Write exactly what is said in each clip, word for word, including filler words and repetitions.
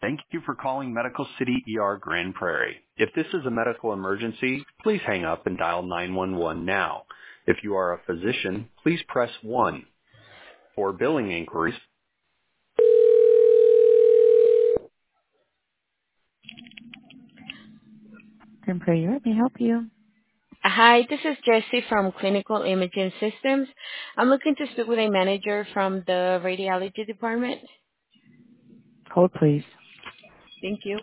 Thank you for calling Medical City E R Grand Prairie. If this is a medical emergency, please hang up and dial nine one one now. If you are a physician, please press one. For billing inquiries, Grand Prairie, let me help you. Hi, this is Jessie from Clinical Imaging Systems. I'm looking to speak with a manager from the radiology department. Hold, please. Thank you.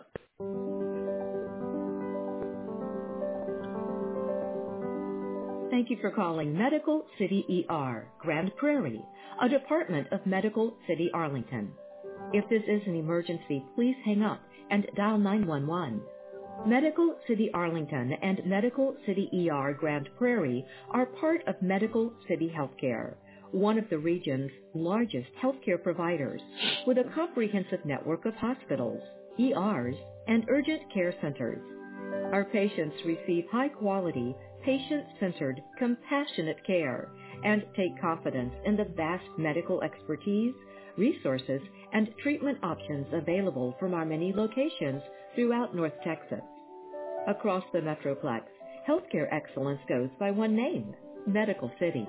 Thank you for calling Medical City E R, Grand Prairie, a department of Medical City Arlington. If this is an emergency, please hang up and dial nine one one. Medical City Arlington and Medical City E R Grand Prairie are part of Medical City Healthcare, one of the region's largest healthcare providers, with a comprehensive network of hospitals, E Rs, and urgent care centers. Our patients receive high-quality, patient-centered, compassionate care and take confidence in the vast medical expertise, resources, and treatment options available from our many locations throughout North Texas. Across the Metroplex, healthcare excellence goes by one name, Medical City.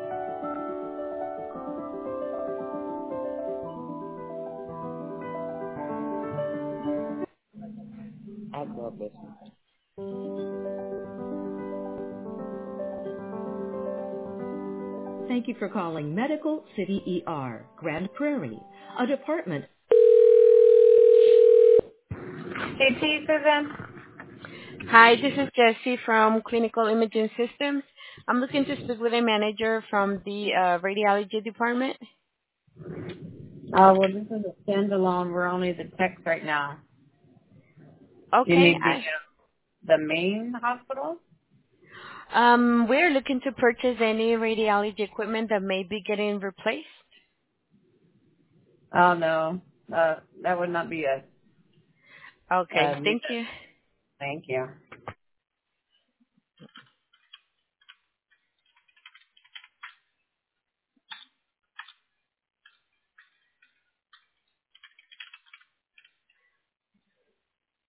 I love this. Thank you for calling Medical City E R, Grand Prairie, a department. Hey, T, Susan. Hi, this is Jessie from Clinical Imaging Systems. I'm looking to speak with a manager from the uh, radiology department. Uh, well, this is a standalone. We're only the techs right now. You Okay, need the, I, the main hospital? um, we're looking to purchase any radiology equipment that may be getting replaced. Oh, no. Uh, that would not be us. Okay, Uh, thank you. thank you.